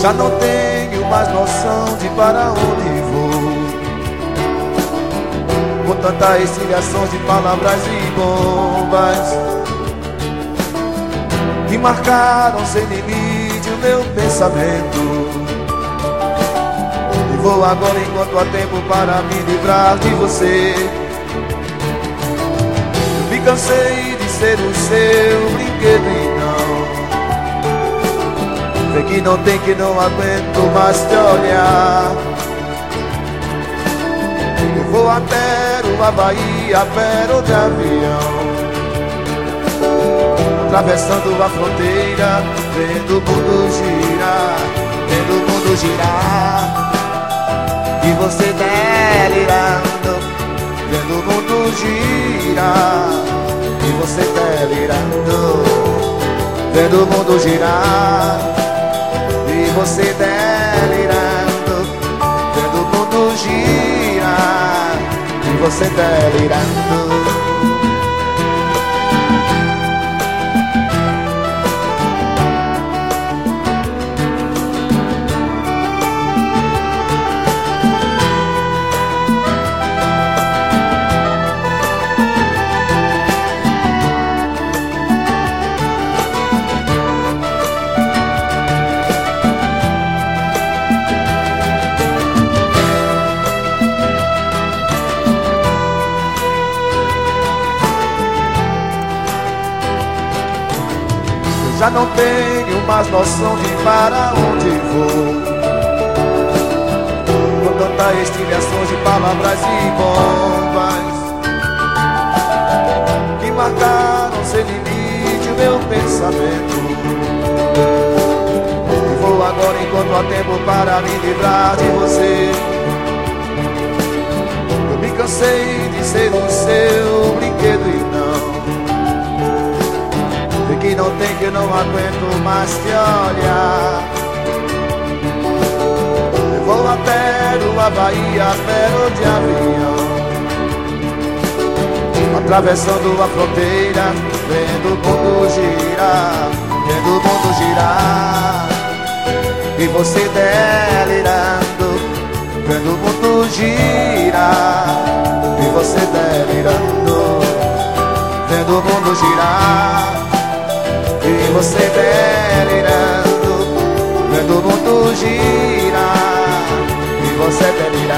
Já não tenho mais noção de para onde vou, com tanta estilhação de palavras e bombas que marcaram sem limite o meu pensamento. E vou agora enquanto há tempo para me livrar de você. Eu me cansei de ser o seu brinquedo e não vê que não tem, que não aguento mais te olhar. Eu vou até o Havaí a pé ou de avião, atravessando a fronteira, vendo o mundo girar, vendo o mundo girar. E você delirando, vendo o mundo girar. E você delirando, vendo o mundo girar. E você delirando, vendo o mundo girar. E você delirando. Já não tenho mais noção de para onde vou, com tanta estilhação de palavras e bombas que marcaram sem limite o meu pensamento. E vou agora enquanto há tempo para me livrar de você. Eu me cansei de ser o seu brinquedo e não que não tem, que não aguento mais te olhar. Eu vou até o Havaí a pé ou de avião, atravessando a fronteira, vendo o mundo girar, vendo o mundo girar. E você delirando, vendo o mundo girar. E você delirando, vendo o mundo girar. E você delirando, vendo o mundo girar. E você delirando.